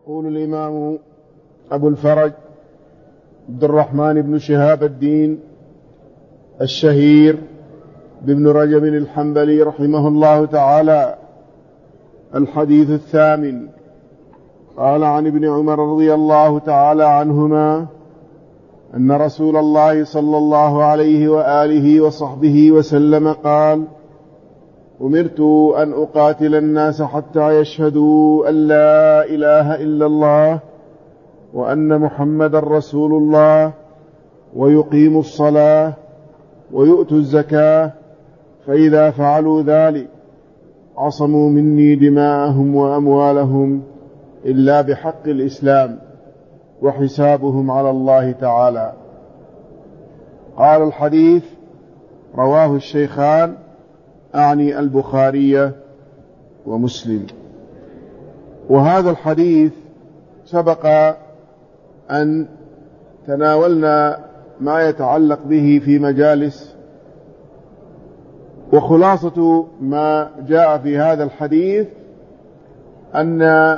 يقول الإمام أبو الفرج عبد الرحمن بن شهاب الدين الشهير بابن رجب الحنبلي رحمه الله تعالى: الحديث الثامن. قال عن ابن عمر رضي الله تعالى عنهما أن رسول الله صلى الله عليه وآله وصحبه وسلم قال: أمرت أن أقاتل الناس حتى يشهدوا أن لا إله إلا الله وأن محمد رسول الله ويقيموا الصلاة ويؤتوا الزكاة، فإذا فعلوا ذلك عصموا مني دماءهم وأموالهم إلا بحق الإسلام وحسابهم على الله تعالى. قال: الحديث رواه الشيخان، أعني البخاري ومسلم. وهذا الحديث سبق أن تناولنا ما يتعلق به في مجالس، وخلاصة ما جاء في هذا الحديث أن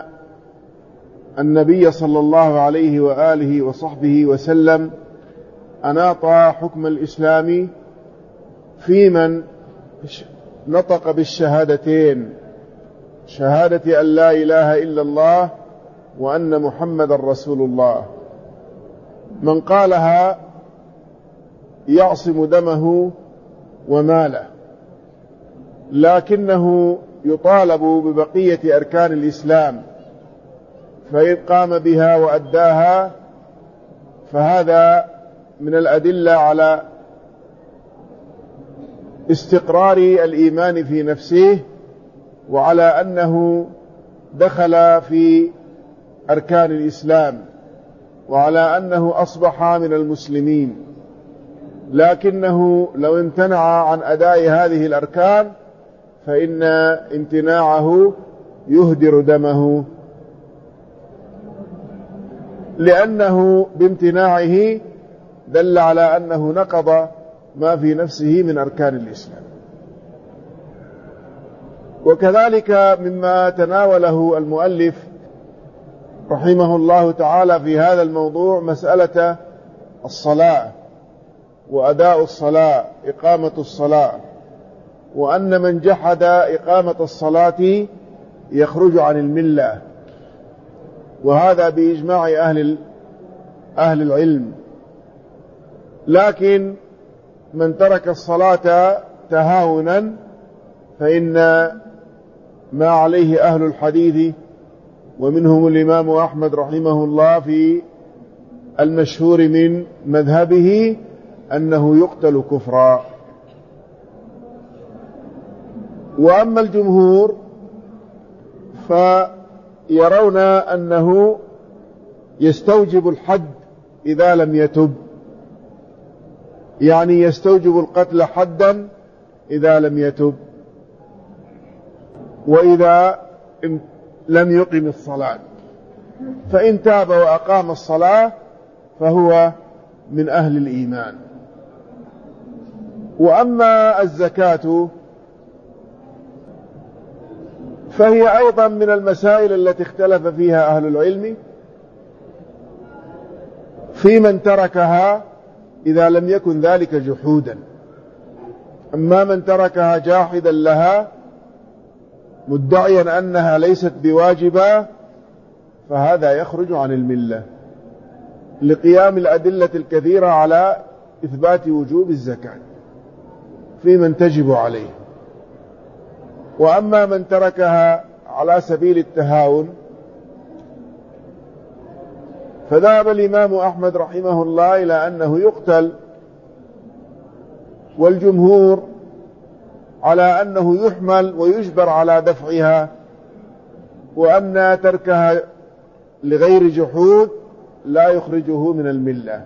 النبي صلى الله عليه وآله وصحبه وسلم أناط حكم الإسلام في من نطق بالشهادتين، شهادة أن لا إله إلا الله وأن محمد رسول الله. من قالها يعصم دمه وماله، لكنه يطالب ببقية أركان الإسلام، فإن قام بها وأداها فهذا من الأدلة على استقرار الإيمان في نفسه، وعلى أنه دخل في أركان الإسلام، وعلى أنه أصبح من المسلمين. لكنه لو امتنع عن أداء هذه الأركان فإن امتناعه يهدر دمه، لأنه بامتناعه دل على أنه نقض ما في نفسه من أركان الإسلام. وكذلك مما تناوله المؤلف رحمه الله تعالى في هذا الموضوع مسألة الصلاة وأداء الصلاة، إقامة الصلاة، وأن من جحد إقامة الصلاة يخرج عن الملة، وهذا بإجماع أهل العلم. لكن من ترك الصلاة تهاونا فإن ما عليه أهل الحديث ومنهم الإمام أحمد رحمه الله في المشهور من مذهبه أنه يقتل كفرا. وأما الجمهور فيرون أنه يستوجب الحد إذا لم يتب، يعني يستوجب القتل حدا إذا لم يتب، وإذا لم يقم الصلاة. فإن تاب وأقام الصلاة فهو من أهل الإيمان. وأما الزكاة فهي أيضا من المسائل التي اختلف فيها أهل العلم في من تركها إذا لم يكن ذلك جحودا. أما من تركها جاحدا لها مدعيا أنها ليست بواجبة فهذا يخرج عن الملة، لقيام الأدلة الكثيرة على إثبات وجوب الزكاة في من تجب عليه. وأما من تركها على سبيل التهاون فذهب الإمام أحمد رحمه الله إلى أنه يقتل، والجمهور على أنه يحمل ويجبر على دفعها، وأن تركها لغير جحود لا يخرجه من الملة.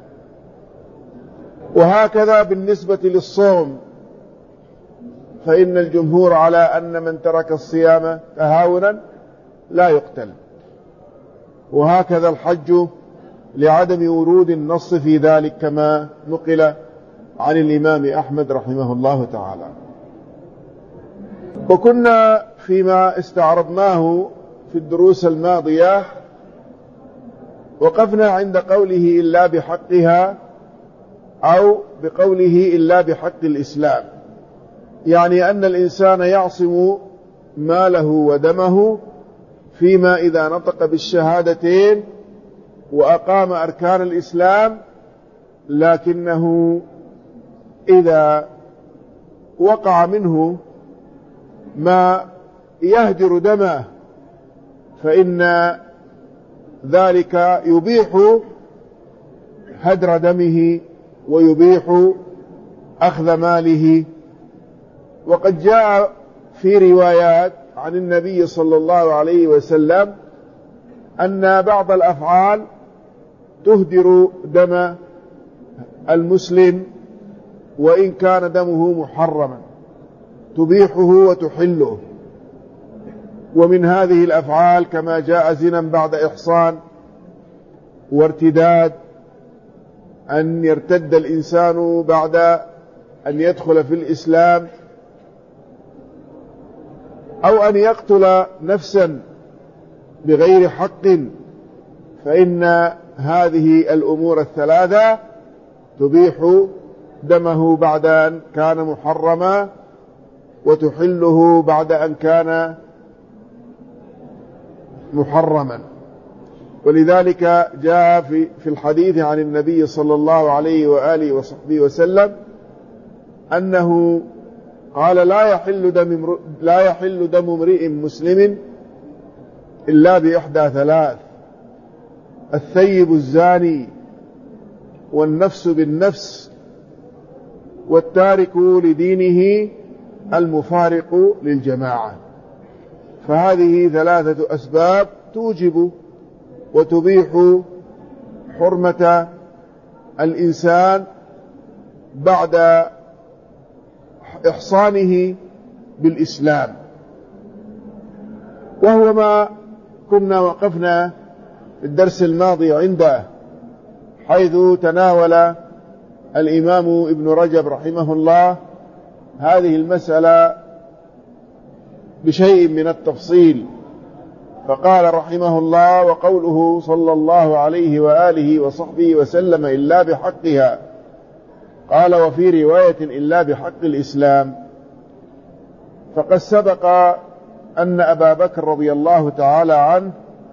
وهكذا بالنسبة للصوم، فإن الجمهور على أن من ترك الصيام تهاونا لا يقتل. وهكذا الحج لعدم ورود النص في ذلك كما نقل عن الإمام أحمد رحمه الله تعالى. وكنا فيما استعرضناه في الدروس الماضية وقفنا عند قوله إلا بحقها، أو بقوله إلا بحق الإسلام، يعني أن الإنسان يعصم ماله ودمه فيما إذا نطق بالشهادتين وأقام أركان الإسلام، لكنه إذا وقع منه ما يهدر دمه فإن ذلك يبيح هدر دمه ويبيح أخذ ماله. وقد جاء في روايات عن النبي صلى الله عليه وسلم أن بعض الأفعال تهدر دم المسلم وإن كان دمه محرما، تبيحه وتحله. ومن هذه الأفعال كما جاء زنا بعد إحصان، وارتداد، أن يرتد الإنسان بعد أن يدخل في الإسلام، أو أن يقتل نفسا بغير حق، فإن هذه الأمور الثلاثة تبيح دمه بعد أن كان محرما، وتحله بعد أن كان محرما. ولذلك جاء في الحديث عن النبي صلى الله عليه وآله وصحبه وسلم أنه قال لا يحل دم امرئ مسلم إلا بإحدى ثلاث: الثيب الزاني، والنفس بالنفس، والتارك لدينه المفارق للجماعة. فهذه ثلاثة أسباب توجب وتبيح حرمة الإنسان بعد إحصانه بالإسلام، وهو ما كنا وقفنا في الدرس الماضي عنده، حيث تناول الإمام ابن رجب رحمه الله هذه المسألة بشيء من التفصيل، فقال رحمه الله: وقوله صلى الله عليه وآله وصحبه وسلم إلا بحقها، قال: وفي رواية إلا بحق الإسلام. فقد سبق أن أبا بكر رضي الله تعالى عنه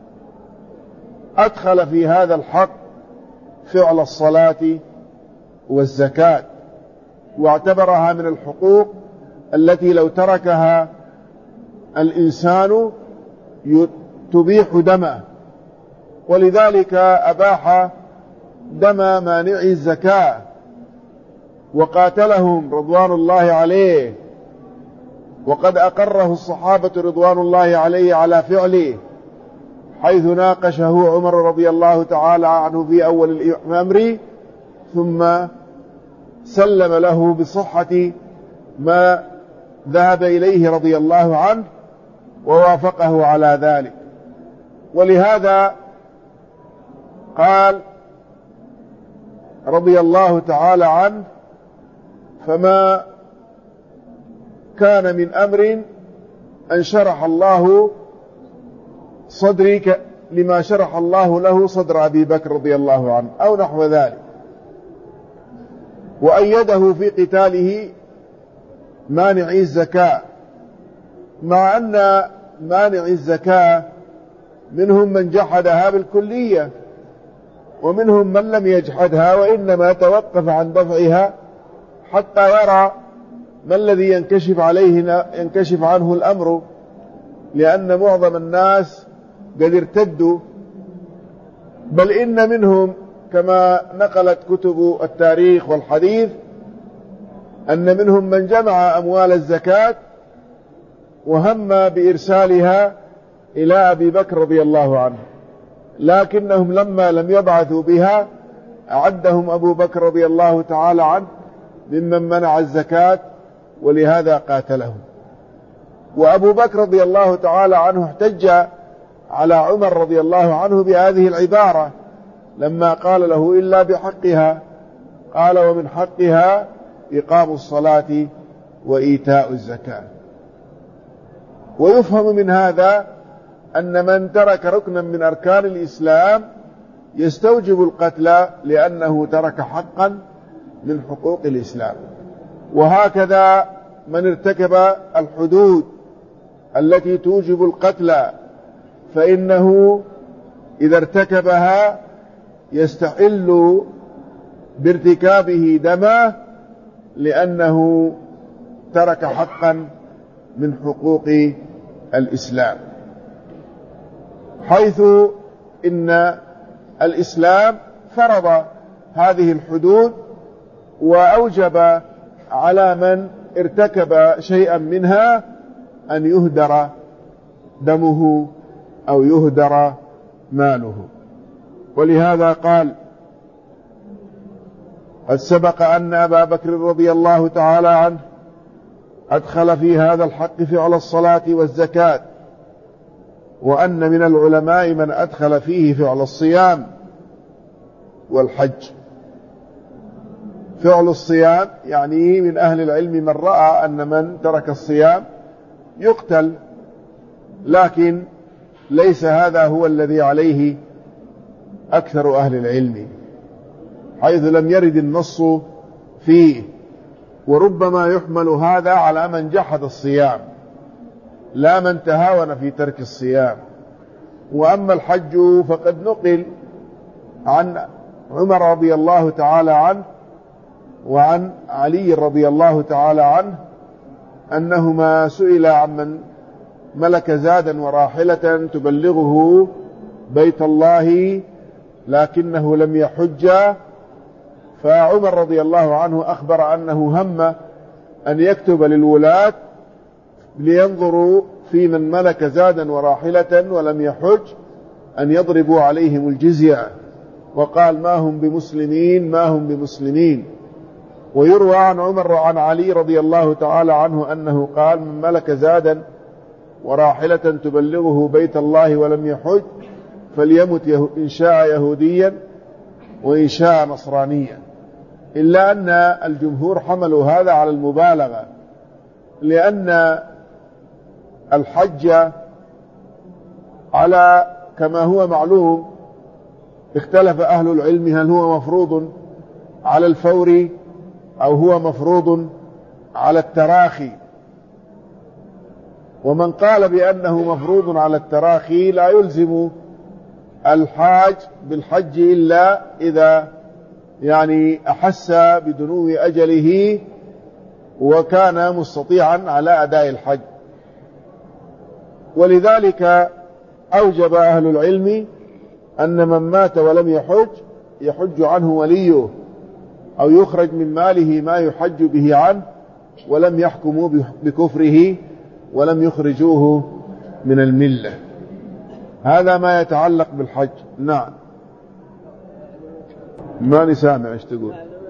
أدخل في هذا الحق فعل الصلاة والزكاة، واعتبرها من الحقوق التي لو تركها الإنسان تبيح دمه، ولذلك أباح دم مانع الزكاة وقاتلهم رضوان الله عليه، وقد أقره الصحابة رضوان الله عليه على فعله، حيث ناقشه عمر رضي الله تعالى عنه في أول الأمر، ثم سلم له بصحة ما ذهب إليه رضي الله عنه ووافقه على ذلك. ولهذا قال رضي الله تعالى عنه: فما كان من أمر أن شرح الله صدري لما شرح الله له صدر أبي بكر رضي الله عنه، أو نحو ذلك. وأيده في قتاله مانع الزكاة، مع أن مانع الزكاة منهم من جحدها بالكلية، ومنهم من لم يجحدها وإنما توقف عن دفعها حتى يرى ما الذي ينكشف عنه الأمر، لأن معظم الناس قد ارتدوا، بل إن منهم كما نقلت كتب التاريخ والحديث أن منهم من جمع أموال الزكاة وهم بإرسالها إلى أبي بكر رضي الله عنه، لكنهم لما لم يبعثوا بها أعدهم أبو بكر رضي الله تعالى عنه ممن منع الزكاة، ولهذا قاتلهم. وأبو بكر رضي الله تعالى عنه احتج على عمر رضي الله عنه بهذه العبارة لما قال له إلا بحقها، قال: ومن حقها إقام الصلاة وإيتاء الزكاة. ويفهم من هذا أن من ترك ركنا من أركان الإسلام يستوجب القتل لأنه ترك حقا من حقوق الإسلام. وهكذا من ارتكب الحدود التي توجب القتل فإنه إذا ارتكبها يستحل بارتكابه دمه لأنه ترك حقا من حقوق الإسلام، حيث إن الإسلام فرض هذه الحدود وأوجب على من ارتكب شيئا منها أن يهدر دمه أو يهدر ماله. ولهذا قال: قد سبق أن أبا بكر رضي الله تعالى عنه أدخل في هذا الحق فعل الصلاة والزكاة، وأن من العلماء من أدخل فيه فعل الصيام والحج. فعل الصيام يعني من أهل العلم من رأى أن من ترك الصيام يقتل، لكن ليس هذا هو الذي عليه أكثر أهل العلم، حيث لم يرد النص فيه، وربما يحمل هذا على من جحد الصيام لا من تهاون في ترك الصيام. وأما الحج فقد نقل عن عمر رضي الله تعالى عنه وعن علي رضي الله تعالى عنه أنهما سئل عمن ملك زادا وراحلة تبلغه بيت الله لكنه لم يحج، فعمر رضي الله عنه أخبر أنه هم أن يكتب للولاة لينظروا في من ملك زادا وراحلة ولم يحج أن يضربوا عليهم الجزية، وقال: ما هم بمسلمين ما هم بمسلمين. ويروى عن عمر وعن علي رضي الله تعالى عنه أنه قال: من ملك زادا وراحلة تبلغه بيت الله ولم يحج فليمت إن شاء يهوديا وإن شاء نصرانيا. إلا أن الجمهور حملوا هذا على المبالغة، لأن الحج على كما هو معلوم اختلف أهل العلم هل هو مفروض على الفور أو هو مفروض على التراخي. ومن قال بأنه مفروض على التراخي لا يلزم الحاج بالحج إلا إذا أحس بدنو أجله وكان مستطيعا على أداء الحج. ولذلك أوجب أهل العلم أن من مات ولم يحج عنه وليه، أو يخرج من ماله ما يحج به عنه، ولم يحكموا بكفره ولم يخرجوه من الملة. هذا ما يتعلق بالحج. نعم. ما نسامع ايش تقول؟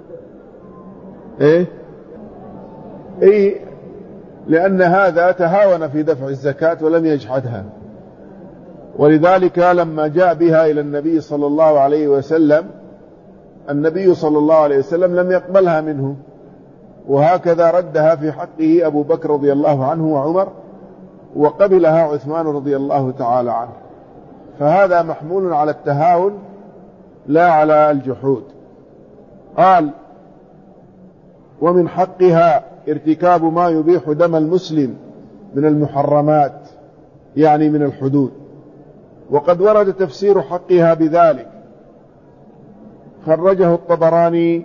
ايه لأن هذا تهاون في دفع الزكاة ولم يجحدها، ولذلك لما جاء بها إلى النبي صلى الله عليه وسلم النبي صلى الله عليه وسلم لم يقبلها منه، وهكذا ردها في حقه أبو بكر رضي الله عنه وعمر، وقبلها عثمان رضي الله تعالى عنه. فهذا محمول على التهاون لا على الجحود. قال: ومن حقها ارتكاب ما يبيح دم المسلم من المحرمات، يعني من الحدود. وقد ورد تفسير حقها بذلك، خرجه الطبراني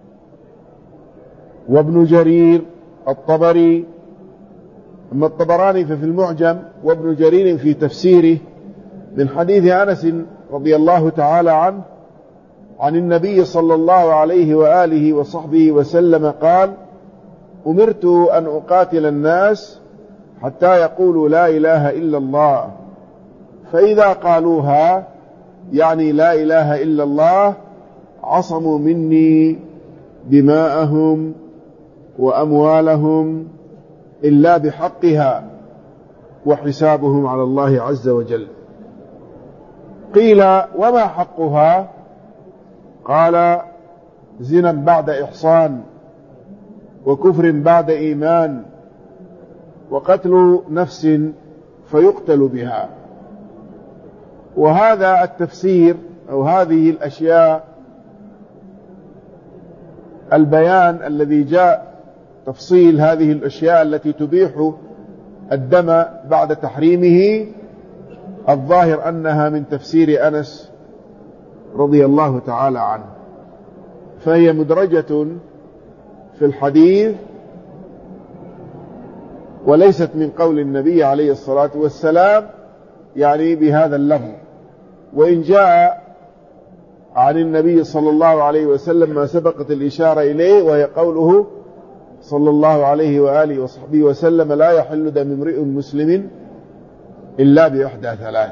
وابن جرير الطبري. أما الطبراني ففي المعجم، وابن جرير في تفسيره، من حديث أنس رضي الله تعالى عنه عن النبي صلى الله عليه وآله وصحبه وسلم قال: أمرت أن أقاتل الناس حتى يقولوا لا إله إلا الله، فإذا قالوها يعني لا إله إلا الله عصموا مني دماءهم وأموالهم إلا بحقها وحسابهم على الله عز وجل. قيل: وما حقها؟ قال: زنا بعد إحصان، وكفر بعد إيمان، وقتل نفس فيقتل بها. وهذا التفسير أو هذه الأشياء البيان الذي جاء تفصيل هذه الأشياء التي تبيح الدم بعد تحريمه، الظاهر أنها من تفسير أنس رضي الله تعالى عنه، فهي مدرجة في الحديث وليست من قول النبي عليه الصلاة والسلام يعني بهذا اللفظ. وإن جاء عن النبي صلى الله عليه وسلم ما سبقت الإشارة إليه، وهي قوله صلى الله عليه وآله وصحبه وسلم: لا يحل دم امرئ مسلم إلا بإحدى ثلاث.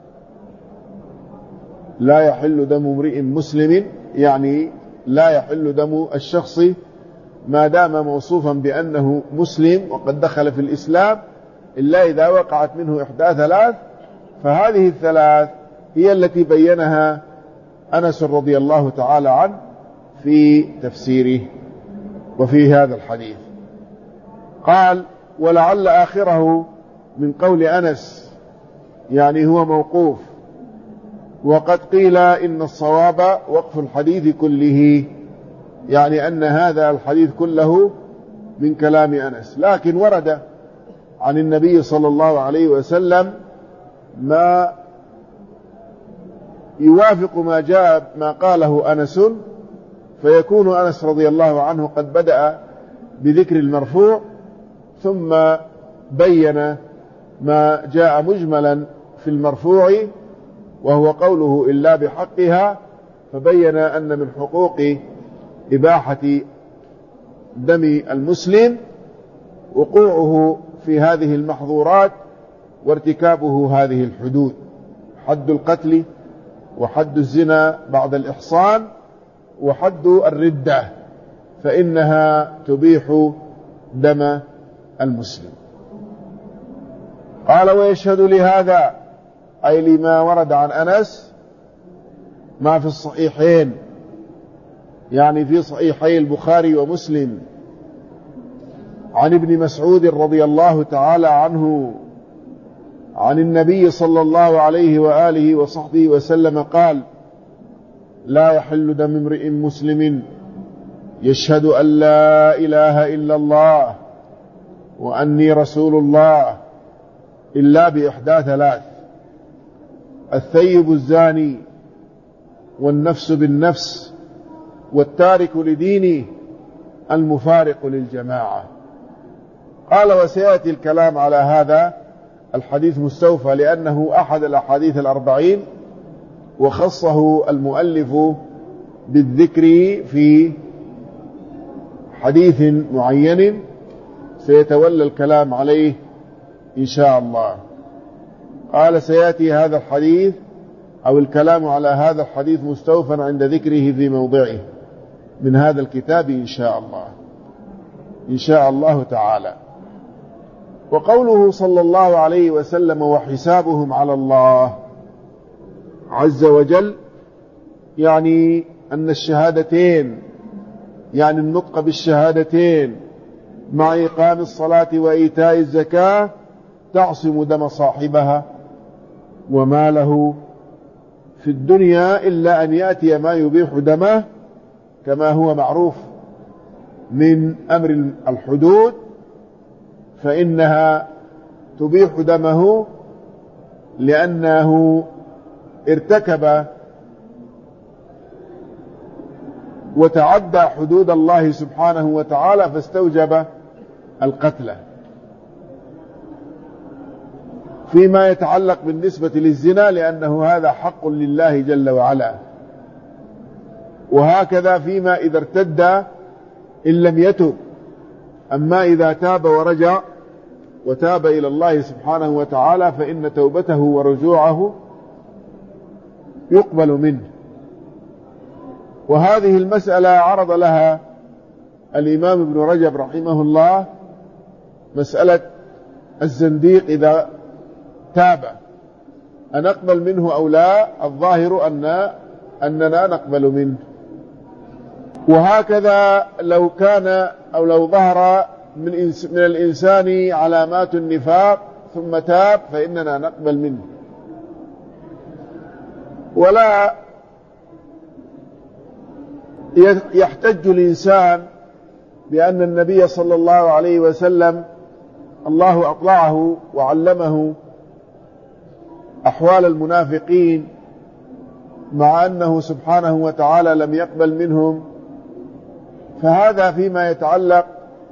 لا يحل دم امرئ مسلم يعني لا يحل دم الشخص ما دام موصوفا بأنه مسلم وقد دخل في الإسلام إلا إذا وقعت منه إحدى ثلاث. فهذه الثلاث هي التي بينها أنس رضي الله تعالى عنه في تفسيره وفي هذا الحديث. قال: ولعل آخره من قول أنس يعني هو موقوف، وقد قيل إن الصواب وقف الحديث كله، يعني أن هذا الحديث كله من كلام أنس، لكن ورد عن النبي صلى الله عليه وسلم ما يوافق ما جاء ما قاله أنس، فيكون أنس رضي الله عنه قد بدأ بذكر المرفوع ثم بين ما جاء مجملا في المرفوع وهو قوله إلا بحقها، فبين أن من حقوق إباحة دم المسلم وقوعه في هذه المحظورات وارتكابه هذه الحدود: حد القتل، وحد الزنا بعد الإحصان، وحد الردة، فإنها تبيح دم المسلم. قال: ويشهد لهذا أي لما ورد عن أنس ما في الصحيحين، يعني في صحيحي البخاري ومسلم، عن ابن مسعود رضي الله تعالى عنه عن النبي صلى الله عليه وآله وصحبه وسلم قال: لا يحل دم امرئ مسلم يشهد أن لا إله إلا الله وأني رسول الله إلا بإحدى ثلاث: الثيب الزاني، والنفس بالنفس، والتارك لدينه، المفارق للجماعة. قال: وسيأتي الكلام على هذا الحديث مستوفى، لأنه أحد الأحاديث الأربعين، وخصه المؤلف بالذكر في حديث معين سيتولى الكلام عليه إن شاء الله. قال: سيأتي هذا الحديث أو الكلام على هذا الحديث مستوفى عند ذكره في موضعه من هذا الكتاب إن شاء الله، إن شاء الله تعالى. وقوله صلى الله عليه وسلم: وحسابهم على الله عز وجل، يعني أن الشهادتين، يعني النطق بالشهادتين مع إقام الصلاة وإيتاء الزكاة تعصم دم صاحبها وما له في الدنيا إلا أن يأتي ما يبيح دمه، كما هو معروف من أمر الحدود، فإنها تبيح دمه لأنه ارتكب وتعدى حدود الله سبحانه وتعالى فاستوجب القتل. فيما يتعلق بالنسبة للزنا لأنه هذا حق لله جل وعلا، وهكذا فيما إذا ارتد إن لم يتب. أما إذا تاب ورجع وتاب إلى الله سبحانه وتعالى فإن توبته ورجوعه يقبل منه. وهذه المسألة عرض لها الإمام ابن رجب رحمه الله، مسألة الزنديق إذا تاب أنقبل منه أو لا؟ الظاهر أننا نقبل منه. وهكذا لو كان أو لو ظهر من الإنسان علامات النفاق ثم تاب فإننا نقبل منه. ولا يحتج الإنسان بأن النبي صلى الله عليه وسلم الله أطلعه وعلمه أحوال المنافقين، مع أنه سبحانه وتعالى لم يقبل منهم، فهذا فيما يتعلق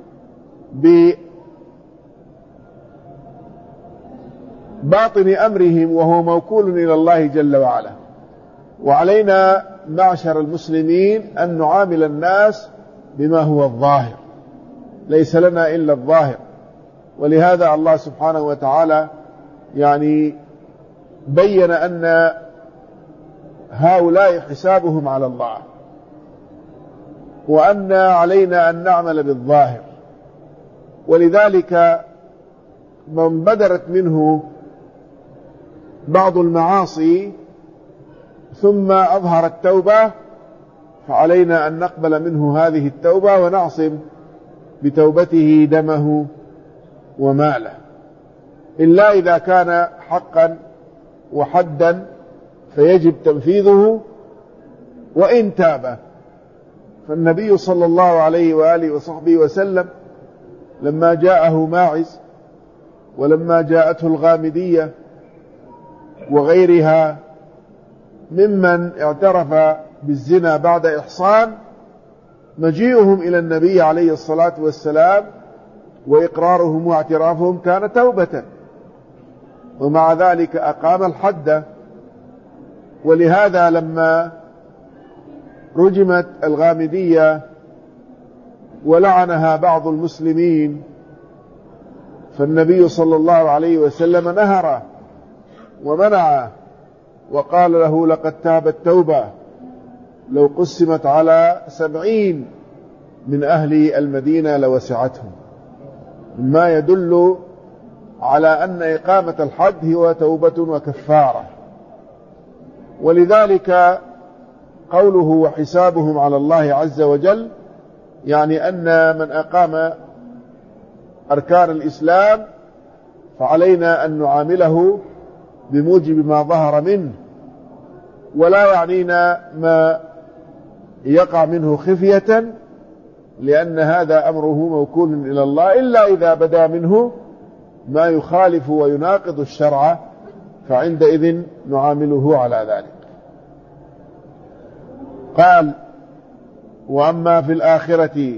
بباطن أمرهم، وهو موكول إلى الله جل وعلا. وعلينا معشر المسلمين أن نعامل الناس بما هو الظاهر، ليس لنا إلا الظاهر. ولهذا الله سبحانه وتعالى بين أن هؤلاء حسابهم على الله، وأن علينا أن نعمل بالظاهر. ولذلك من بدرت منه بعض المعاصي ثم أظهر التوبة، فعلينا أن نقبل منه هذه التوبة ونعصم بتوبته دمه وماله، إلا إذا كان حقا وحدا فيجب تنفيذه وإن تاب. فالنبي صلى الله عليه وآله وصحبه وسلم لما جاءه ماعز، ولما جاءته الغامدية وغيرها ممن اعترف بالزنا بعد إحصان، مجيئهم إلى النبي عليه الصلاة والسلام وإقرارهم واعترافهم كان توبة، ومع ذلك أقام الحد. ولهذا لما رجمت الغامدية ولعنها بعض المسلمين، فالنبي صلى الله عليه وسلم نهره ومنعه وقال له: لقد تابت توبة لو قسمت على 70 من أهل المدينة لوسعتهم، مما يدل على أن إقامة الحد هو توبة وكفارة. ولذلك قوله وحسابهم على الله عز وجل يعني أن من أقام أركان الإسلام فعلينا أن نعامله بموجب ما ظهر منه، ولا يعنينا ما يقع منه خفية، لأن هذا أمره موكول إلى الله، إلا إذا بدا منه ما يخالف ويناقض الشرع، فعندئذ نعامله على ذلك. قال: وأما في الآخرة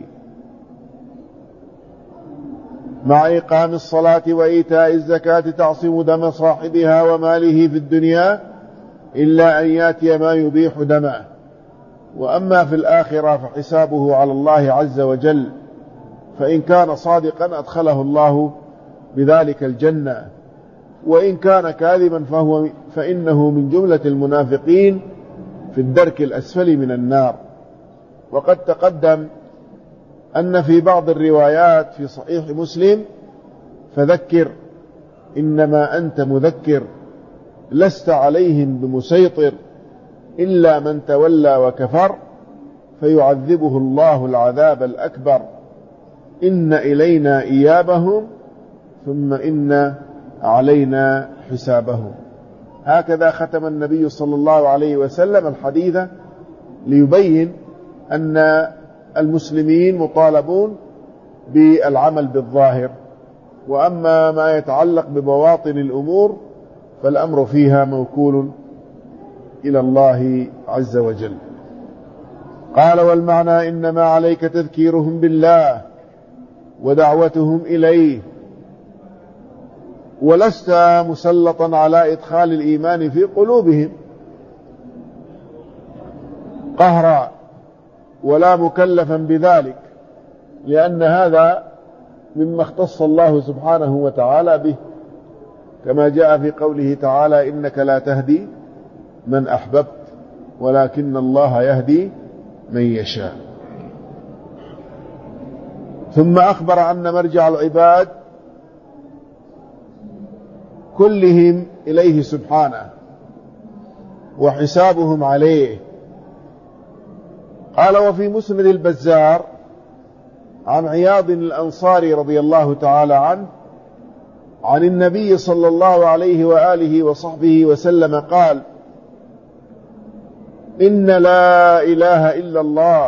مع إقام الصلاة وإيتاء الزكاة تعصم دم صاحبها وماله في الدنيا إلا أن يأتي ما يبيح دمه. وأما في الآخرة فحسابه على الله عز وجل، فإن كان صادقا أدخله الله بذلك الجنة، وإن كان كاذبا فإنه من جملة المنافقين في الدرك الأسفل من النار. وقد تقدم أن في بعض الروايات في صحيح مسلم: فذكر إنما أنت مذكر لست عليهم بمسيطر إلا من تولى وكفر فيعذبه الله العذاب الأكبر إن إلينا إيابهم ثم إن علينا حسابهم. هكذا ختم النبي صلى الله عليه وسلم الحديث ليبين أن المسلمين مطالبون بالعمل بالظاهر، وأما ما يتعلق ببواطن الأمور فالأمر فيها موكول إلى الله عز وجل. قال: والمعنى إنما عليك تذكيرهم بالله ودعوتهم إليه، ولست مسلطا على إدخال الإيمان في قلوبهم قهرا ولا مكلفا بذلك، لأن هذا مما اختص الله سبحانه وتعالى به، كما جاء في قوله تعالى: إنك لا تهدي من أحببت ولكن الله يهدي من يشاء. ثم أخبر أن مرجع العباد كلهم إليه سبحانه وحسابهم عليه. قال: وفي مسند البزار عن عياض الأنصاري رضي الله تعالى عنه عن النبي صلى الله عليه وآله وصحبه وسلم قال: إن لا إله إلا الله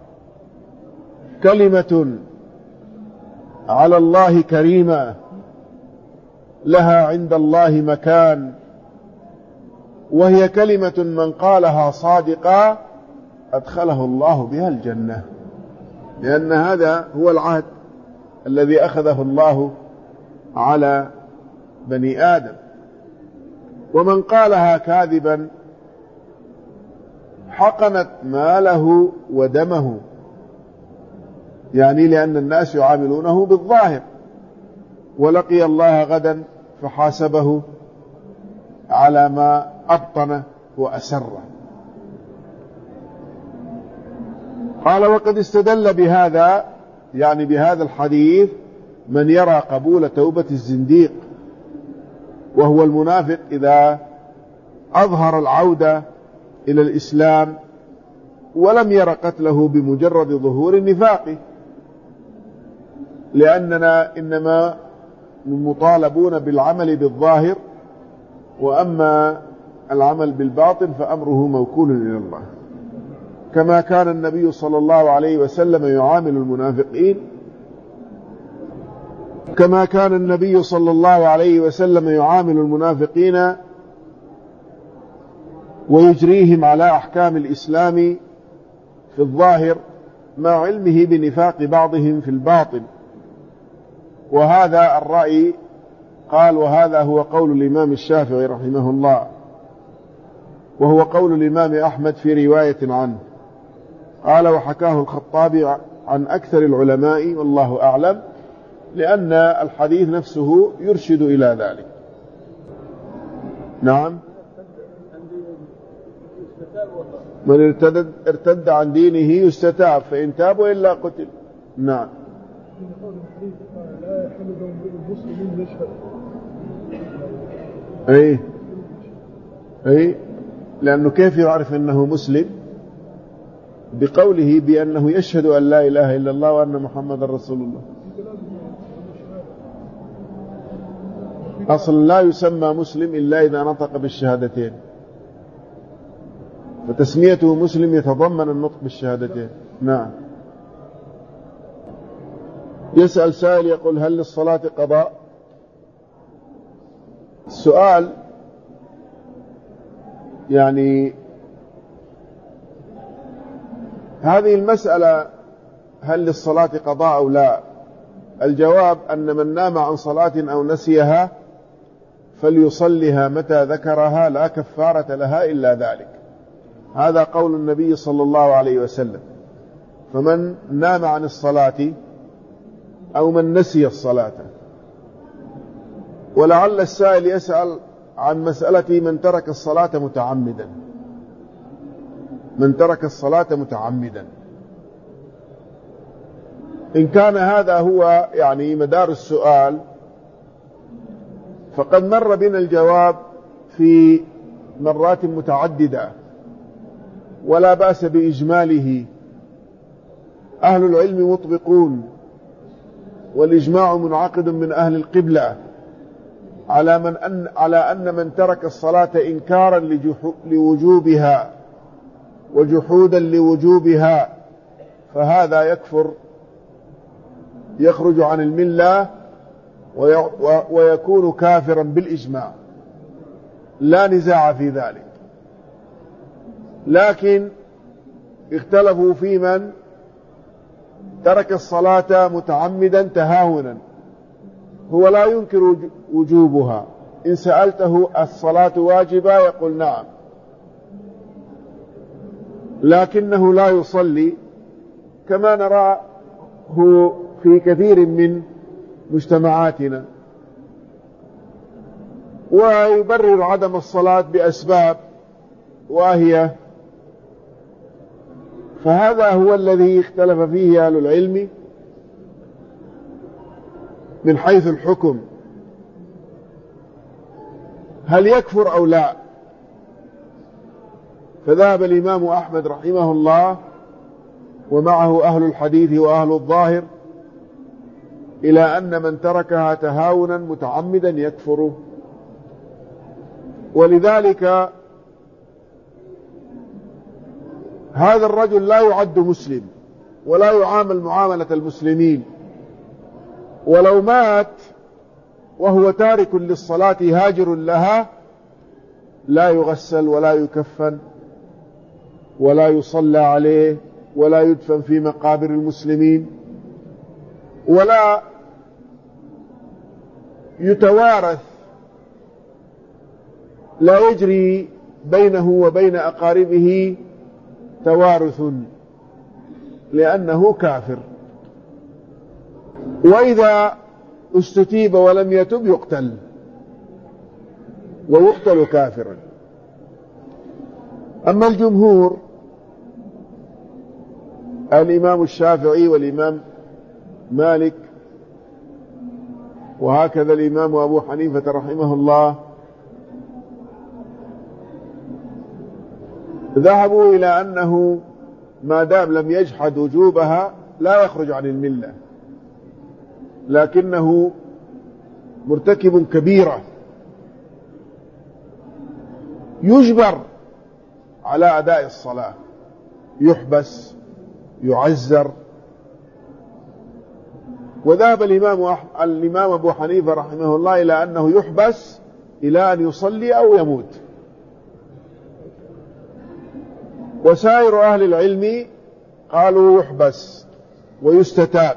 كلمة على الله كريمة لها عند الله مكان، وهي كلمة من قالها صادقا أدخله الله بها الجنة، لأن هذا هو العهد الذي أخذه الله على بني آدم. ومن قالها كاذبا حقنت ماله ودمه، يعني لأن الناس يعاملونه بالظاهر، ولقي الله غدا فحاسبه على ما أبطن وأسره. قال: وقد استدل بهذا، يعني بهذا الحديث، من يرى قبول توبة الزنديق وهو المنافق إذا أظهر العودة إلى الإسلام ولم ير قتله بمجرد ظهور النفاق، لأننا إنما مطالبون بالعمل بالظاهر، وأما العمل بالباطن فأمره موكول إلى الله. كما كان النبي صلى الله عليه وسلم يعامل المنافقين، كما كان النبي صلى الله عليه وسلم يعامل المنافقين ويجريهم على أحكام الإسلام في الظاهر مع علمه بنفاق بعضهم في الباطن. وهذا الرأي قال: وهذا هو قول الإمام الشافعي رحمه الله، وهو قول الإمام أحمد في رواية عنه. قال: وحكاه الخطابي عن أكثر العلماء والله أعلم، لأن الحديث نفسه يرشد إلى ذلك. نعم. من ارتد عن دينه يستتاب، فإن تاب وإلا قتل. نعم. أي لأنه كيف يعرف أنه مسلم؟ بقوله بأنه يشهد أن لا إله إلا الله وأن محمد رسول الله. أصلا لا يسمى مسلم إلا إذا نطق بالشهادتين، فتسميته مسلم يتضمن النطق بالشهادتين. نعم. يسأل سائل يقول: هل للصلاة قضاء؟ السؤال يعني هذه المسألة هل للصلاة قضاء أو لا؟ الجواب أن من نام عن صلاة أو نسيها فليصلها متى ذكرها، لا كفارة لها إلا ذلك. هذا قول النبي صلى الله عليه وسلم. فمن نام عن الصلاة أو من نسي الصلاة، ولعل السائل يسأل عن مسألة من ترك الصلاة متعمدا. من ترك الصلاة متعمدا، إن كان هذا هو يعني مدار السؤال، فقد مر بنا الجواب في مرات متعددة ولا بأس بإجماله. أهل العلم مطبقون، والإجماع منعقد من أهل القبلة على أن من ترك الصلاة إنكارا لوجوبها وجحودا لوجوبها فهذا يكفر، يخرج عن الملة ويكون كافرا بالإجماع، لا نزاع في ذلك. لكن اختلفوا في من ترك الصلاة متعمدا تهاونا، هو لا ينكر وجوبها. إن سألته الصلاة واجبة يقول نعم، لكنه لا يصلي، كما نراه في كثير من مجتمعاتنا، ويبرر عدم الصلاة بأسباب واهية. فهذا هو الذي اختلف فيه أهل العلم من حيث الحكم، هل يكفر أو لا. فذهب الإمام أحمد رحمه الله ومعه أهل الحديث وأهل الظاهر إلى أن من تركها تهاونا متعمدا يكفر. ولذلك هذا الرجل لا يعد مسلم ولا يعامل معاملة المسلمين، ولو مات وهو تارك للصلاة هاجر لها لا يغسل ولا يكفن ولا يصلى عليه ولا يدفن في مقابر المسلمين ولا يتوارث، لا يجري بينه وبين أقاربه توارث لأنه كافر. وإذا استتيب ولم يتب يقتل، ويقتل كافرا. أما الجمهور الإمام الشافعي والإمام مالك وهكذا الإمام أبو حنيفة رحمه الله ذهبوا إلى أنه ما دام لم يجحد وجوبها لا يخرج عن الملة، لكنه مرتكب كبيرة يجبر على أداء الصلاة، يحبس يعزر. وذهب الإمام أبو حنيفة رحمه الله إلى أنه يحبس إلى أن يصلي أو يموت. وسائر أهل العلم قالوا يحبس ويستتاب،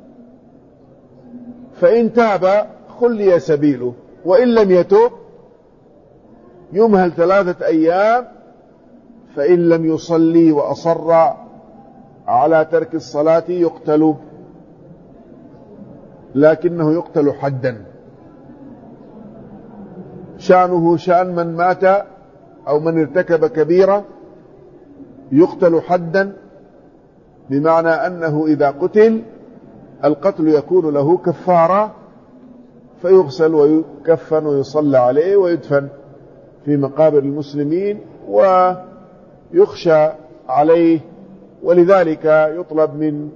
فإن تاب خلي سبيله، وإن لم يتوب يمهل 3 أيام، فإن لم يصلي وأصر على ترك الصلاة يقتل، لكنه يقتل حدا. شأنه شأن من مات أو من ارتكب كبيرة، يقتل حدا، بمعنى أنه إذا قتل القتل يكون له كفارة، فيغسل ويكفن ويصلى عليه ويدفن في مقابر المسلمين ويخشى عليه. ولذلك يطلب من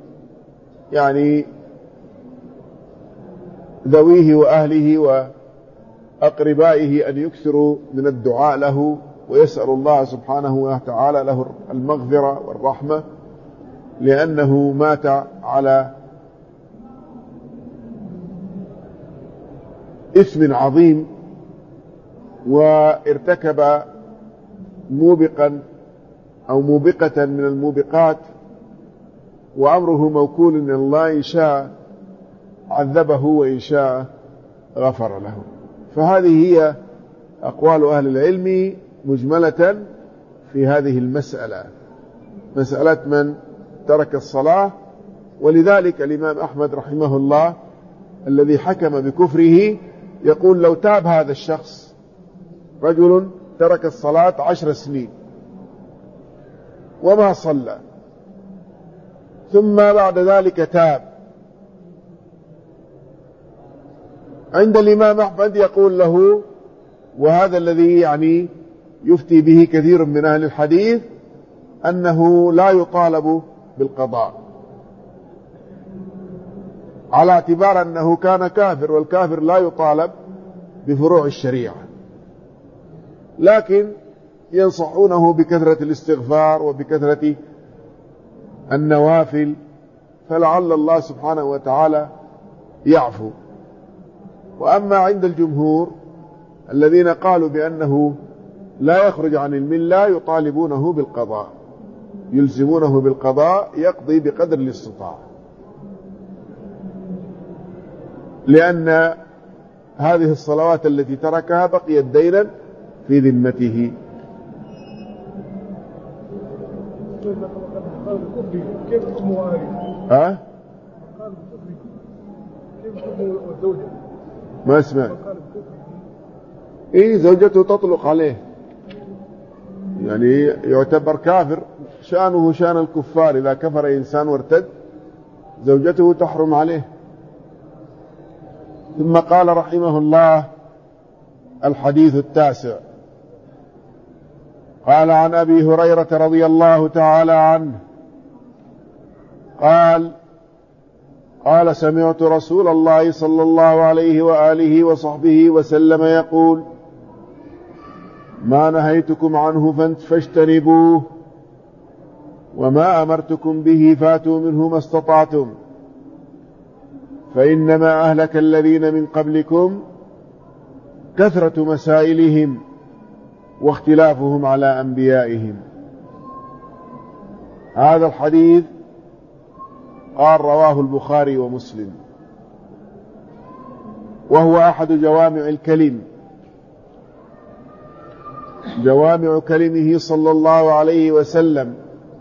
ذويه وأهله وأقربائه أن يكثروا من الدعاء له، ويسأل الله سبحانه وتعالى له المغفرة والرحمة، لأنه مات على إثم عظيم وارتكب موبقا أو موبقة من الموبقات، وأمره موكول إلى الله، إن شاء عذبه وإن شاء غفر له. فهذه هي أقوال أهل العلم مجملة في هذه المسألة، مسألة من ترك الصلاة. ولذلك الإمام أحمد رحمه الله الذي حكم بكفره يقول لو تاب هذا الشخص، رجل ترك الصلاة 10 سنين وما صلى، ثم بعد ذلك تاب، عند الإمام أحمد يقول له، وهذا الذي يفتي به كثير من أهل الحديث، أنه لا يطالب بالقضاء، على اعتبار أنه كان كافر، والكافر لا يطالب بفروع الشريعة، لكن ينصحونه بكثرة الاستغفار وبكثرة النوافل، فلعل الله سبحانه وتعالى يعفو. وأما عند الجمهور الذين قالوا بأنه لا يخرج عن الملة يطالبونه بالقضاء، يلزمونه بالقضاء، يقضي بقدر الاستطاعة، لأن هذه الصلوات التي تركها بقيت دينا في ذمته. كيف حكمه ها؟ كيف حكمه والزوجة؟ ما اسمع. زوجته تطلق عليه، يعتبر كافر، شأنه شأن الكفار، إذا كفر إنسان وارتد زوجته تحرم عليه. ثم قال رحمه الله الحديث 9، قال عن أبي هريرة رضي الله تعالى عنه قال سمعت رسول الله صلى الله عليه وآله وصحبه وسلم يقول: ما نهيتكم عنه فاجتنبوه، وما أمرتكم به فاتوا منه ما استطعتم فإنما أهلك الذين من قبلكم كثرة مسائلهم واختلافهم على أنبيائهم. هذا الحديث قال رواه البخاري ومسلم، وهو أحد جوامع الكلم، جوامع كلمه صلى الله عليه وسلم.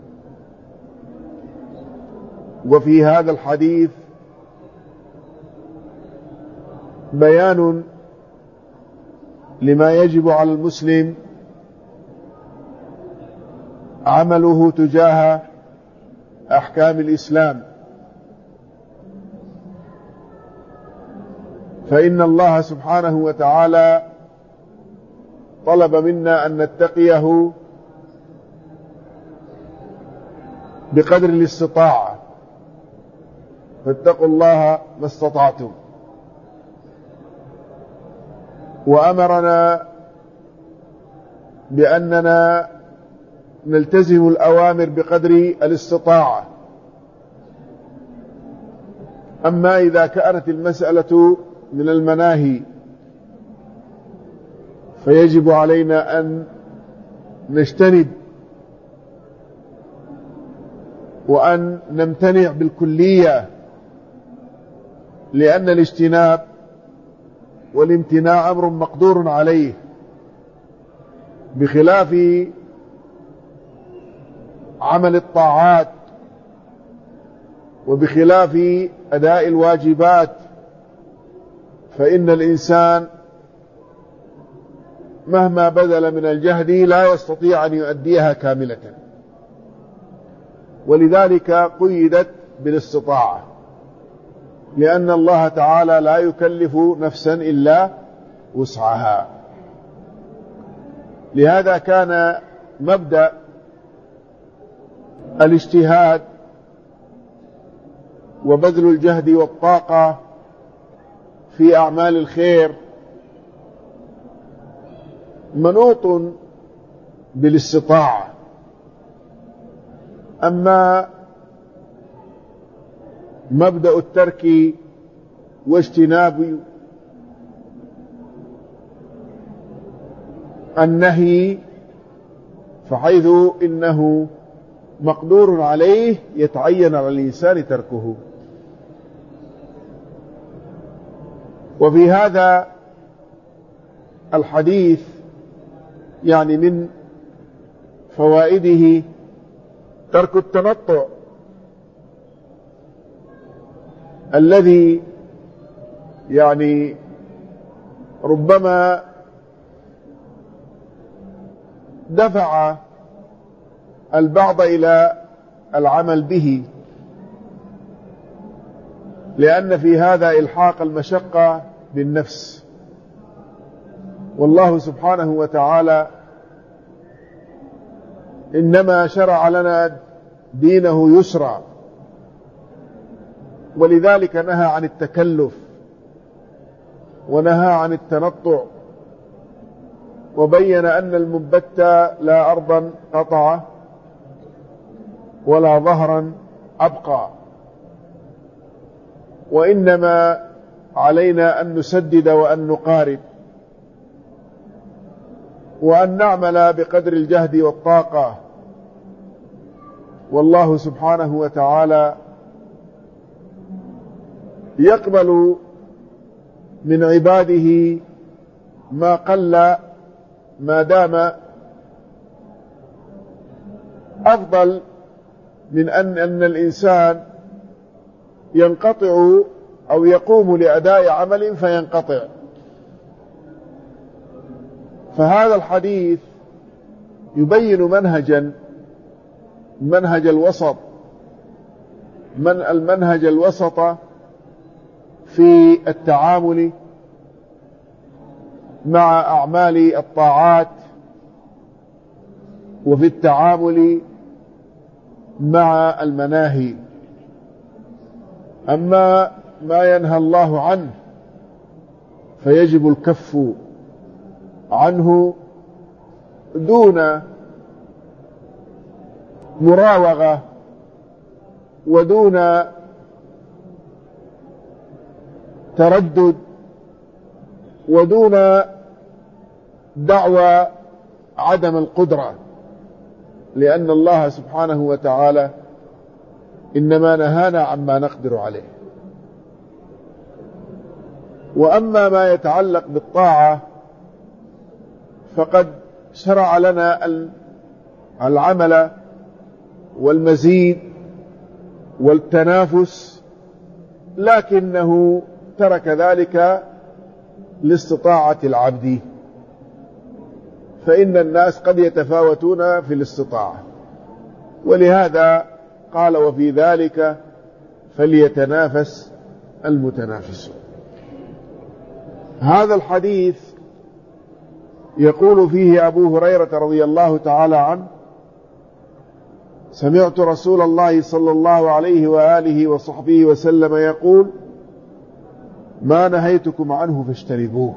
وفي هذا الحديث بيان لما يجب على المسلم عمله تجاه أحكام الإسلام، فإن الله سبحانه وتعالى طلب منا أن نتقيه بقدر الاستطاعة، فاتقوا الله ما استطعتم، وأمرنا بأننا نلتزم الأوامر بقدر الاستطاعة. أما إذا كانت المسألة من المناهي فيجب علينا أن نجتنب وأن نمتنع بالكلية، لأن الاجتناب والامتناع أمر مقدور عليه، بخلاف عمل الطاعات وبخلاف أداء الواجبات، فإن الإنسان مهما بذل من الجهد لا يستطيع أن يؤديها كاملة، ولذلك قيدت بالاستطاعة، لأن الله تعالى لا يكلف نفسا إلا وسعها. لهذا كان مبدأ الاجتهاد وبذل الجهد والطاقة في أعمال الخير منوط بالاستطاعة. أما مبدأ الترك واجتناب النهي فحيث إنه مقدور عليه يتعين على الإنسان تركه. وفي هذا الحديث يعني من فوائده ترك التنطع الذي يعني ربما دفع البعض إلى العمل به، لأن في هذا إلحاق المشقة بالنفس، والله سبحانه وتعالى إنما شرع لنا دينه يسرا، ولذلك نهى عن التكلف ونهى عن التنطع، وبين أن المنبت لا أرضا قطع ولا ظهرا أبقى، وإنما علينا أن نسدد وأن نقارب وأن نعمل بقدر الجهد والطاقة. والله سبحانه وتعالى يقبل من عباده ما قل ما دام أفضل من أن الإنسان ينقطع أو يقوم لأداء عمل فينقطع. فهذا الحديث يبين منهج الوسط، المنهج الوسط في التعامل مع أعمال الطاعات وفي التعامل مع المناهي. أما ما ينهى الله عنه فيجب الكف عنه دون مراوغة ودون تردد ودون دعوى عدم القدرة، لأن الله سبحانه وتعالى إنما نهانا عما نقدر عليه. وأما ما يتعلق بالطاعة فقد شرع لنا العمل والمزيد والتنافس، لكنه ترك ذلك لاستطاعة العبد، فإن الناس قد يتفاوتون في الاستطاعة، ولهذا قال وفي ذلك فليتنافس المتنافسون. هذا الحديث يقول فيه أبو هريرة رضي الله تعالى عنه: سمعت رسول الله صلى الله عليه وآله وصحبه وسلم يقول: ما نهيتكم عنه فاجتنبوه.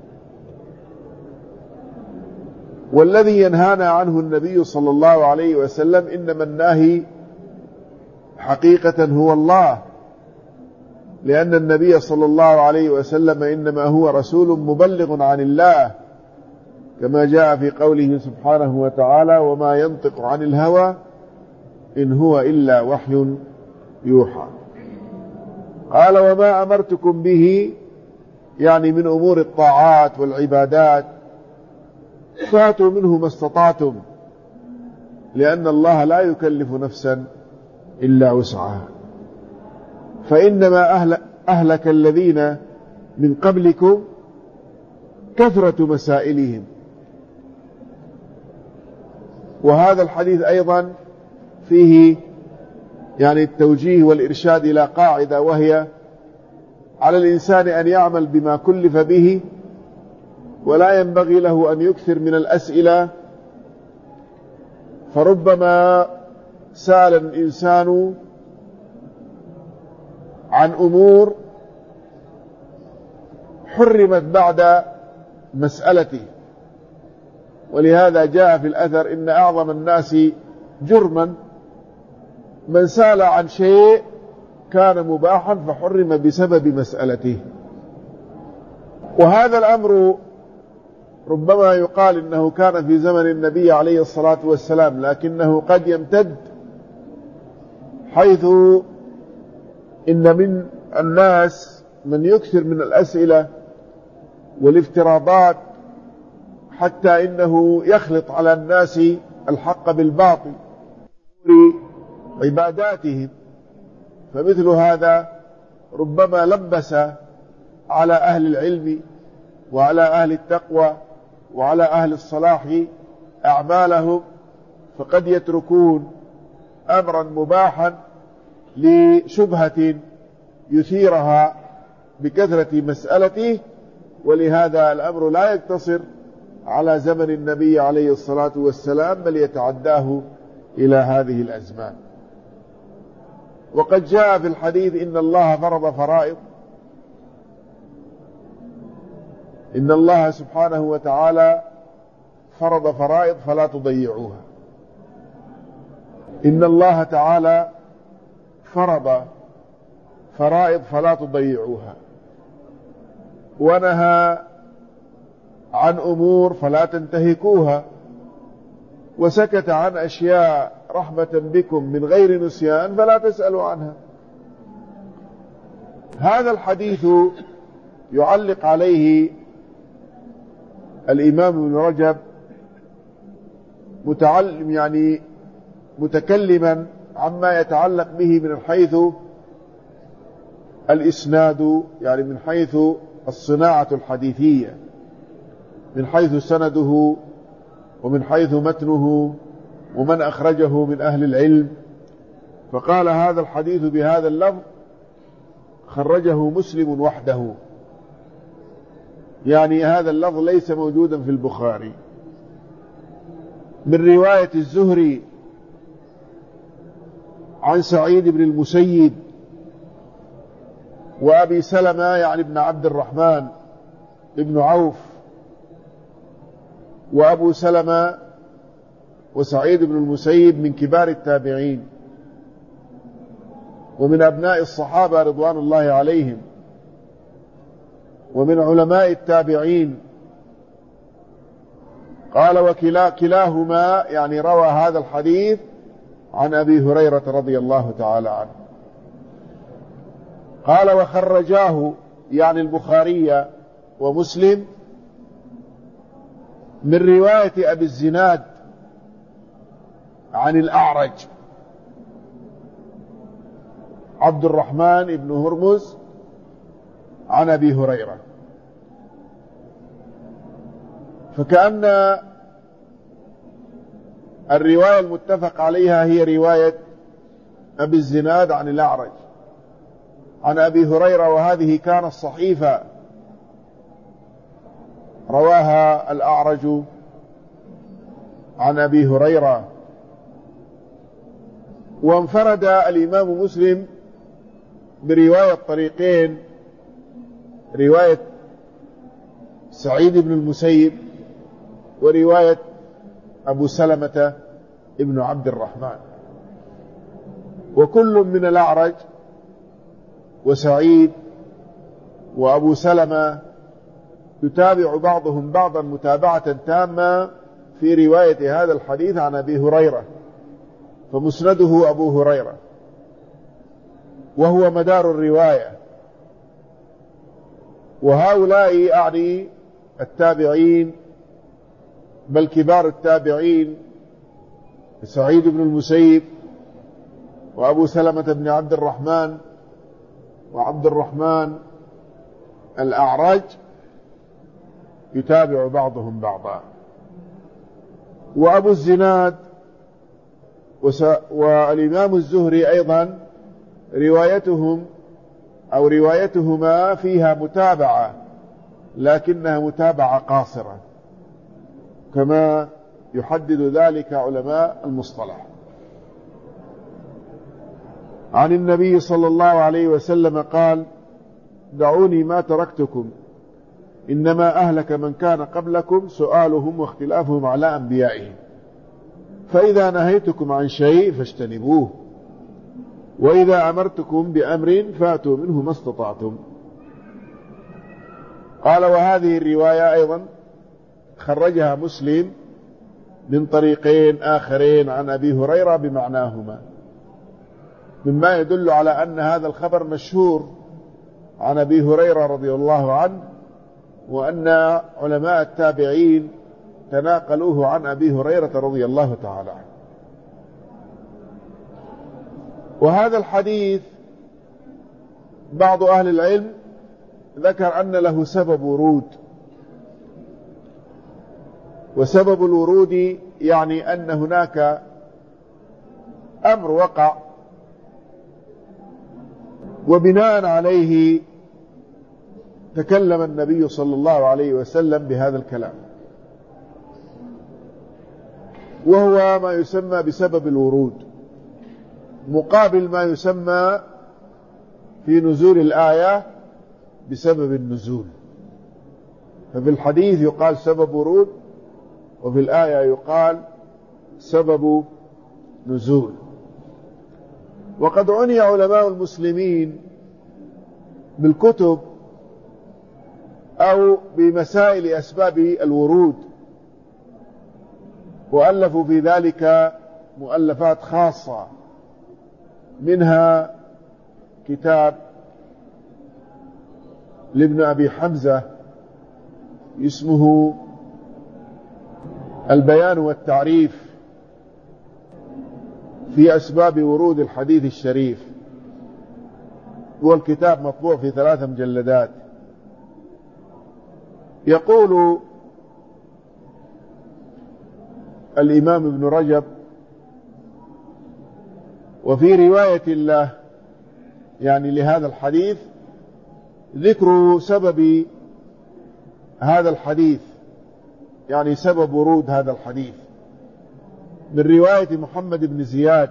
والذي ينهانا عنه النبي صلى الله عليه وسلم إنما الناهي حقيقة هو الله، لأن النبي صلى الله عليه وسلم إنما هو رسول مبلغ عن الله، كما جاء في قوله سبحانه وتعالى: وما ينطق عن الهوى إن هو إلا وحي يوحى. قال: وما أمرتكم به، يعني من أمور الطاعات والعبادات، فاتوا منه ما استطعتم، لأن الله لا يكلف نفسا إلا وسعها. فإنما أهلك الذين من قبلكم كثرة مسائلهم. وهذا الحديث أيضا فيه يعني التوجيه والإرشاد إلى قاعدة، وهي: على الإنسان أن يعمل بما كلف به، ولا ينبغي له أن يكثر من الأسئلة، فربما سأل الإنسان عن أمور حرمت بعد مسألته. ولهذا جاء في الأثر: إن أعظم الناس جرما من سأل عن شيء كان مباحا فحرم بسبب مسألته. وهذا الأمر ربما يقال إنه كان في زمن النبي عليه الصلاة والسلام، لكنه قد يمتد، حيث إن من الناس من يكثر من الأسئلة والافتراضات حتى إنه يخلط على الناس الحق بالباطل لعباداتهم، فمثل هذا ربما لبس على أهل العلم وعلى أهل التقوى وعلى أهل الصلاح أعمالهم، فقد يتركون أمرا مباحا لشبهة يثيرها بكثرة مسألته. ولهذا الأمر لا يقتصر على زمن النبي عليه الصلاة والسلام، بل يتعداه إلى هذه الأزمان. وقد جاء في الحديث: إن الله فرض فرائض، إن الله سبحانه وتعالى فرض فرائض فلا تضيعوها. إن الله تعالى فرض فرائض فلا تضيعوها، ونهى عن أمور فلا تنتهكوها، وسكت عن أشياء رحمة بكم من غير نسيان فلا تسألوا عنها. هذا الحديث يعلق عليه الإمام ابن رجب متكلما عما يتعلق به من حيث الإسناد، يعني من حيث الصناعة الحديثية، من حيث سنده ومن حيث متنه ومن أخرجه من أهل العلم. فقال: هذا الحديث بهذا اللفظ خرجه مسلم وحده، يعني هذا اللفظ ليس موجودا في البخاري. من رواية الزهري عن سعيد بن المسيب وأبي سلمة يعني ابن عبد الرحمن ابن عوف، وأبو سلمة وسعيد بن المسيب من كبار التابعين ومن أبناء الصحابة رضوان الله عليهم ومن علماء التابعين. قال وكلاهما يعني روى هذا الحديث عن أبي هريرة رضي الله تعالى عنه. قال وخرجاه يعني البخاري ومسلم من رواية أبي الزناد عن الأعرج عبد الرحمن بن هرمز عن أبي هريرة، فكأن الرواية المتفق عليها هي رواية أبي الزناد عن الأعرج عن أبي هريرة، وهذه كانت صحيفة رواها الأعرج عن أبي هريرة. وانفرد الإمام مسلم برواية طريقين، رواية سعيد بن المسيب ورواية أبو سلمة ابن عبد الرحمن، وكل من الأعرج وسعيد وأبو سلمة يتابع بعضهم بعضا متابعة تامة في رواية هذا الحديث عن أبي هريرة، فمسنده أبو هريرة وهو مدار الرواية. وهؤلاء أعني التابعين بل كبار التابعين سعيد بن المسيب وأبو سلمة بن عبد الرحمن وعبد الرحمن الأعرج يتابع بعضهم بعضا. وأبو الزناد والإمام الزهري أيضا روايتهم أو روايتهما فيها متابعة، لكنها متابعة قاصرة كما يحدد ذلك علماء المصطلح. عن النبي صلى الله عليه وسلم قال: دعوني ما تركتكم إنما أهلك من كان قبلكم سؤالهم واختلافهم على أنبيائهم، فإذا نهيتكم عن شيء فاجتنبوه، وإذا أمرتكم بأمر فأتوا منه ما استطعتم. قال: وهذه الرواية أيضا خرجها مسلم من طريقين آخرين عن أبي هريرة بمعناهما، مما يدل على أن هذا الخبر مشهور عن أبي هريرة رضي الله عنه، وأن علماء التابعين تناقلوه عن أبي هريرة رضي الله تعالى عنه. وهذا الحديث بعض أهل العلم ذكر أن له سبب ورود، وسبب الورود يعني أن هناك أمر وقع وبناء عليه تكلم النبي صلى الله عليه وسلم بهذا الكلام، وهو ما يسمى بسبب الورود، مقابل ما يسمى في نزول الآية بسبب النزول. ففي الحديث يقال سبب ورود، وفي الآية يقال سبب نزول. وقد عني علماء المسلمين بالكتب أو بمسائل أسباب الورود، وألفوا في ذلك مؤلفات خاصة، منها كتاب لابن أبي حمزة اسمه البيان والتعريف في أسباب ورود الحديث الشريف، والكتاب مطبوع في 3 مجلدات. يقول الإمام ابن رجب: وفي رواية الله يعني لهذا الحديث ذكر سبب هذا الحديث، يعني سبب ورود هذا الحديث، من رواية محمد بن زياد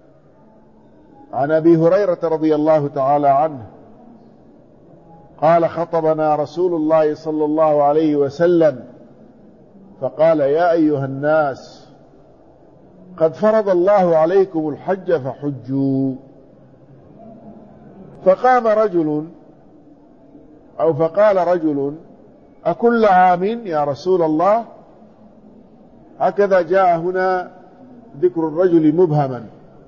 عن أبي هريرة رضي الله تعالى عنه قال: خطبنا رسول الله صلى الله عليه وسلم فقال: يا أيها الناس قد فرض الله عليكم الحج فحجوا. فقام رجل أو فقال رجل: أكل عام يا رسول الله؟ هكذا جاء هنا ذكر الرجل مبهما،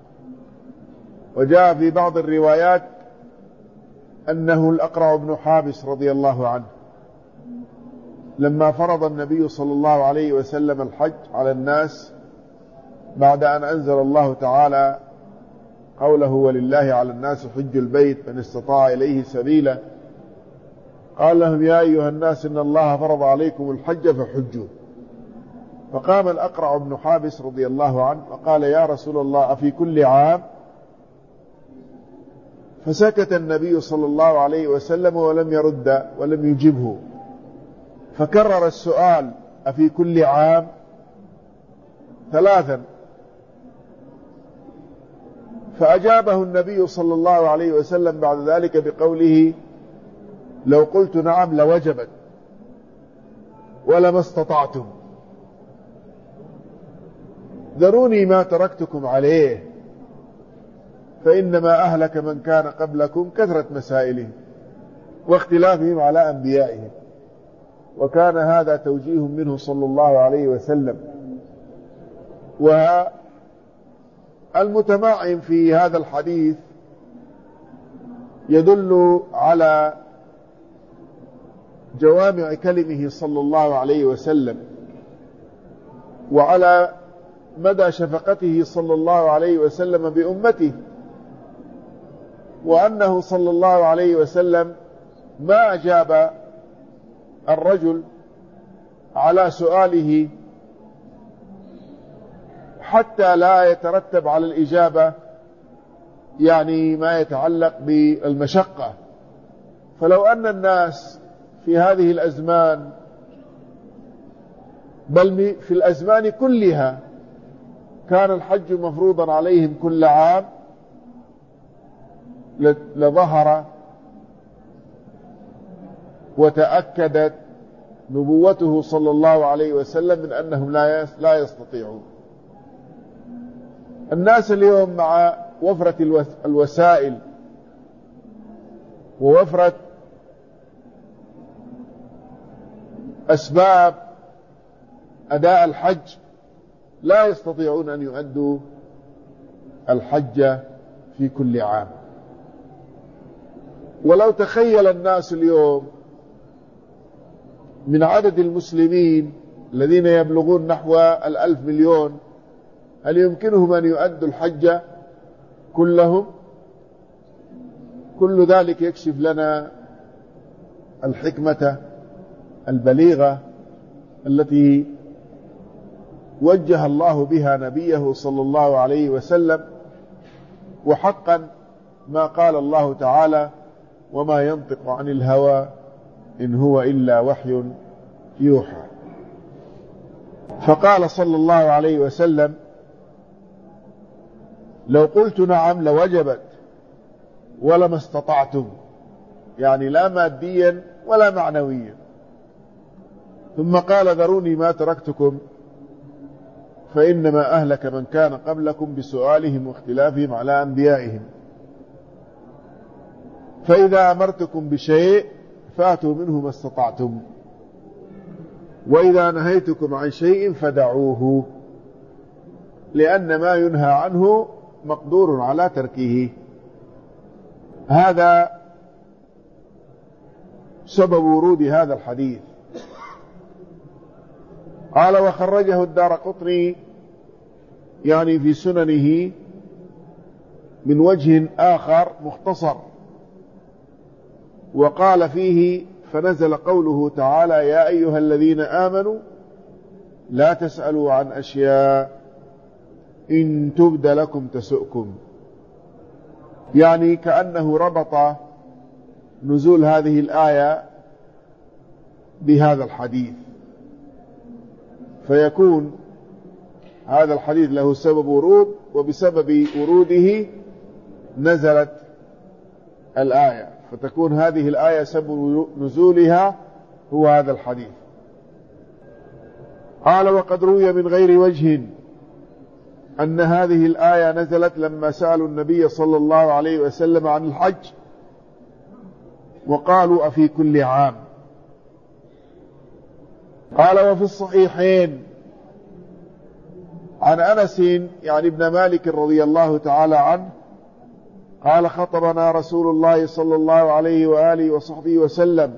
وجاء في بعض الروايات أنه الأقرع بن حابس رضي الله عنه، لما فرض النبي صلى الله عليه وسلم الحج على الناس بعد أن أنزل الله تعالى قوله: ولله على الناس حج البيت من استطاع إليه سبيلا، قال لهم: يا أيها الناس إن الله فرض عليكم الحج فحجوا. فقام الأقرع بن حابس رضي الله عنه وقال: يا رسول الله أفي كل عام؟ فسكت النبي صلى الله عليه وسلم ولم يرد ولم يجبه، فكرر السؤال: أفي كل عام؟ ثلاثا. فأجابه النبي صلى الله عليه وسلم بعد ذلك بقوله: لو قلت نعم لوجبت ولما استطعتم، ذروني ما تركتكم عليه، فإنما أهلك من كان قبلكم كثرة مسائلهم واختلافهم على أنبيائهم. وكان هذا توجيه منه صلى الله عليه وسلم. والمتمعن في هذا الحديث يدل على جوامع كلمه صلى الله عليه وسلم، وعلى مدى شفقته صلى الله عليه وسلم بأمته، وأنه صلى الله عليه وسلم ما أجاب الرجل على سؤاله حتى لا يترتب على الإجابة يعني ما يتعلق بالمشقة. فلو أن الناس في هذه الأزمان، بل في الأزمان كلها، كان الحج مفروضا عليهم كل عام، لظهر وتأكدت نبوته صلى الله عليه وسلم من أنهم لا يستطيعون. الناس اليوم مع وفرة الوسائل ووفرة أسباب أداء الحج لا يستطيعون أن يؤدوا الحج في كل عام. ولو تخيل الناس اليوم من عدد المسلمين الذين يبلغون نحو 1,000 مليون، هل يمكنهم أن يؤدوا الحج كلهم؟ كل ذلك يكشف لنا الحكمة البليغة التي وجه الله بها نبيه صلى الله عليه وسلم. وحقا ما قال الله تعالى: وما ينطق عن الهوى إن هو إلا وحي يوحى. فقال صلى الله عليه وسلم: لو قلت نعم لوجبت ولما استطعتم، يعني لا ماديا ولا معنويا. ثم قال: ذروني ما تركتكم، فإنما أهلك من كان قبلكم بسؤالهم واختلافهم على أنبيائهم. فإذا أمرتكم بشيء فأتوا منه ما استطعتم، وإذا نهيتكم عن شيء فدعوه، لأن ما ينهى عنه مقدور على تركه. هذا سبب ورود هذا الحديث. قال: وخرجه الدارقطني يعني في سننه من وجه آخر مختصر، وقال فيه: فنزل قوله تعالى: يا أيها الذين آمنوا لا تسألوا عن أشياء إن تبد لكم تسؤكم. يعني كأنه ربط نزول هذه الآية بهذا الحديث، فيكون هذا الحديث له سبب ورود، وبسبب وروده نزلت الآية، فتكون هذه الآية سبب نزولها هو هذا الحديث. قال: وقد روي من غير وجه أن هذه الآية نزلت لما سألوا النبي صلى الله عليه وسلم عن الحج وقالوا أفي كل عام. قال وفي الصحيحين عن أنس يعني ابن مالك رضي الله تعالى عنه قال خطبنا رسول الله صلى الله عليه وآله وصحبه وسلم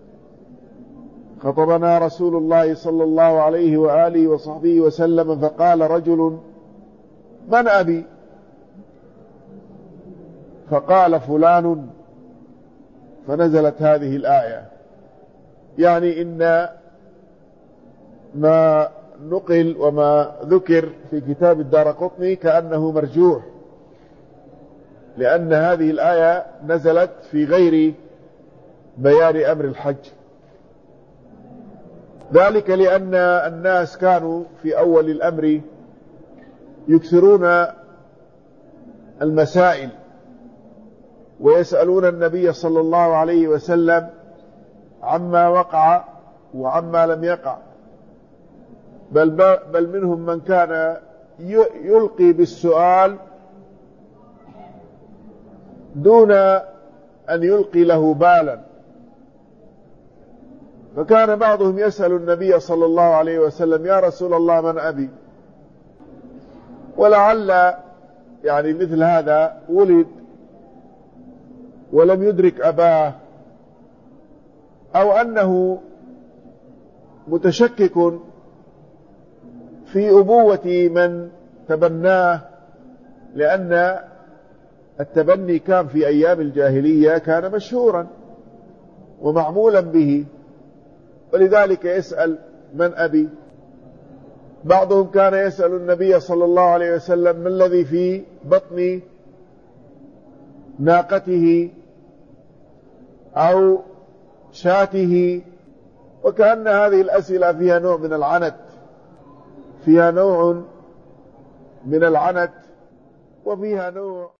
خطبنا رسول الله صلى الله عليه وآله وصحبه وسلم فقال رجل من أبي؟ فقال فلان، فنزلت هذه الآية. يعني إن ما نقل وما ذكر في كتاب الدارقطني كأنه مرجوح، لأن هذه الآية نزلت في غير بيان أمر الحج، ذلك لأن الناس كانوا في أول الأمر يكثرون المسائل ويسألون النبي صلى الله عليه وسلم عما وقع وعما لم يقع، بل منهم من كان يلقي بالسؤال دون أن يلقي له بالا. فكان بعضهم يسأل النبي صلى الله عليه وسلم يا رسول الله من أبي؟ ولعل يعني مثل هذا ولد ولم يدرك أباه، أو أنه متشكك في أبوة من تبناه، لأن التبني كان في أيام الجاهلية كان مشهورا ومعمولا به، ولذلك يسأل من أبي. بعضهم كان يسأل النبي صلى الله عليه وسلم ما الذي في بطن ناقته أو شاته، وكأن هذه الأسئلة فيها نوع من العنت، فيها نوع من العنت وفيها نوع